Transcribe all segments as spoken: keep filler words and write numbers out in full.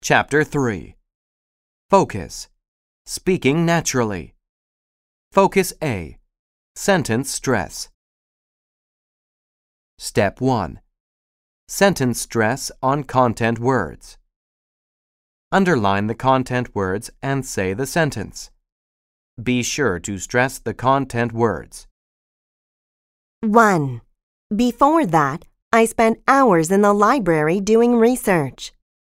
Chapter three. Focus. Speaking naturally. Focus A. Sentence stress. Step one. Sentence stress on content words. Underline the content words and say the sentence. Be sure to stress the content words. one. Before that, I spent hours in the library doing research.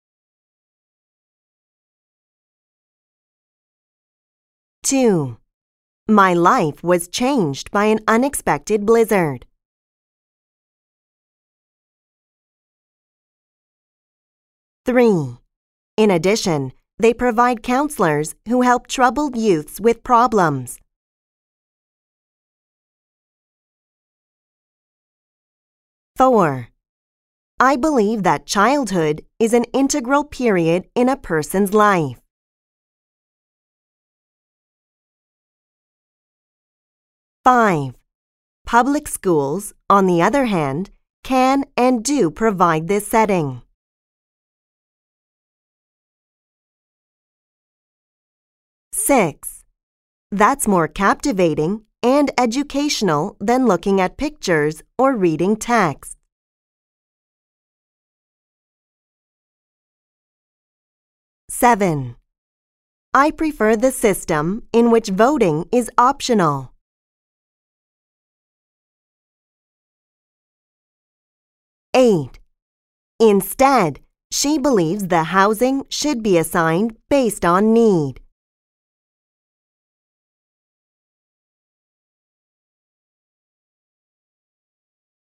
two. My life was changed by an unexpected blizzard. three. In addition, they provide counselors who help troubled youths with problems. four. I believe that childhood is an integral period in a person's life. five. Public schools, on the other hand, can and do provide this setting. six. That's more captivating and educational than looking at pictures or reading text. seven. I prefer the system in which voting is optional. eight. Instead, she believes the housing should be assigned based on need.